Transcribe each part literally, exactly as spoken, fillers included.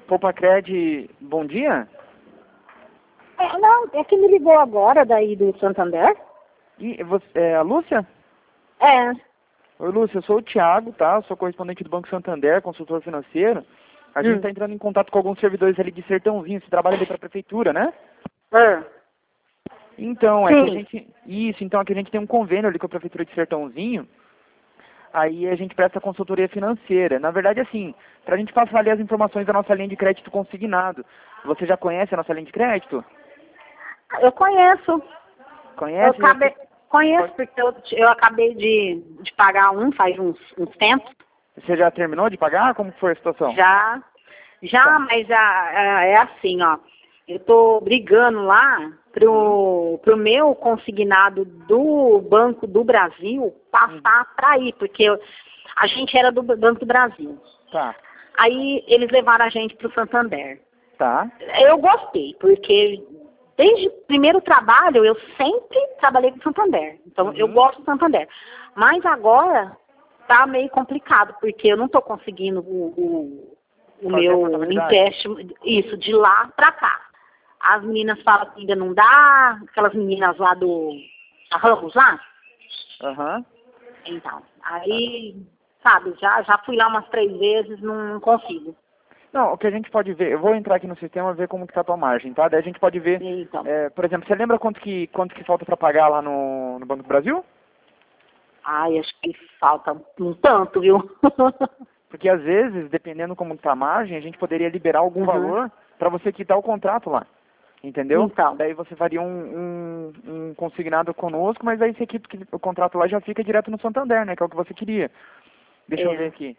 Poupacred, bom dia? É, não, é que me ligou agora daí do Santander. E você, é a Lúcia? É. Oi, Lúcia, eu sou o Thiago, tá? Eu sou correspondente do Banco Santander, consultor financeiro. A gente Hum. está entrando em contato com alguns servidores ali de Sertãozinho. Você trabalha ali para a prefeitura, né? É. Então, é que a Sim. gente... Isso, então é que a gente tem um convênio ali com a prefeitura de Sertãozinho. Aí a gente presta consultoria financeira. Na verdade, assim, para a gente passar ali as informações da nossa linha de crédito consignado. Você já conhece a nossa linha de crédito? Eu conheço. Conhece? Eu acabei, conheço porque eu, eu acabei de, de pagar um faz uns, uns tempos. Você já terminou de pagar? Como foi a situação? Já. Já, Tá. mas já, é é assim, ó. Eu tô brigando lá pro, pro meu consignado do Banco do Brasil passar para aí, porque eu- a gente era do Banco do Brasil. Tá. Aí eles levaram a gente pro Santander. Tá. Eu gostei, porque desde o primeiro trabalho eu sempre trabalhei com Santander. Então Uhum. eu gosto do Santander. Mas agora tá meio complicado, porque eu não tô conseguindo o, o, o Fazer a meu portabilidade. empréstimo, isso, de lá pra cá. As meninas falam que ainda não dá, aquelas meninas lá do a Ramos lá. Aham. Então, aí, sabe, já, já fui lá umas três vezes, não consigo. Não, o que a gente pode ver, eu vou entrar aqui no sistema e ver como que tá a tua margem, tá? Daí a gente pode ver, Então, é, por exemplo, você lembra quanto que, quanto que falta para pagar lá no, no Banco do Brasil? ai, acho que falta um tanto, viu? Porque às vezes, dependendo como está a margem, a gente poderia liberar algum Uhum. valor para você quitar o contrato lá. Entendeu? Então. Daí você faria um, um, um consignado conosco, mas aí você quita o contrato lá já fica direto no Santander, né? Que é o que você queria. Deixa eu É. ver aqui.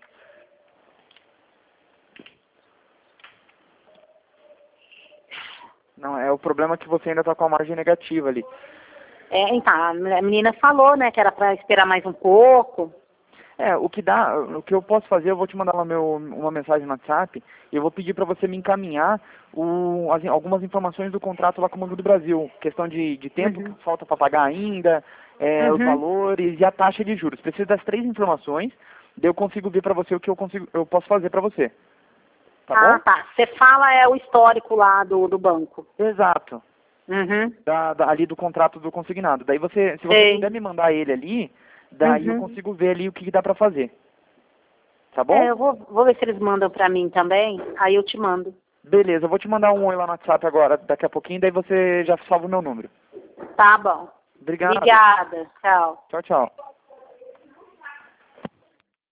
Não, é o problema que você ainda está com a margem negativa ali. É, então, a menina falou, né, que era para esperar mais um pouco. É, o que dá, o que eu posso fazer, eu vou te mandar lá meu, uma mensagem no WhatsApp e eu vou pedir para você me encaminhar o, as, algumas informações do contrato lá com o Banco do Brasil. Questão de, de tempo Uhum. que falta para pagar ainda, é, os Uhum. valores e a taxa de juros. Preciso das três informações, daí eu consigo ver para você o que eu, consigo, eu posso fazer para você. Tá Ah, bom? tá. Você fala é o histórico lá do, do banco. Exato. Uhum. Da, da- ali do contrato do consignado. Daí você, se você Sei. puder me mandar ele ali, daí eu Uhum. consigo ver ali o que dá para fazer. Tá bom? É, eu vou, vou ver se eles mandam para mim também, aí eu te mando. Beleza, eu vou te mandar um oi lá no WhatsApp agora, daqui a pouquinho, daí você já salva o meu número. Tá bom. Obrigado. Obrigada. Tchau. Tchau, tchau.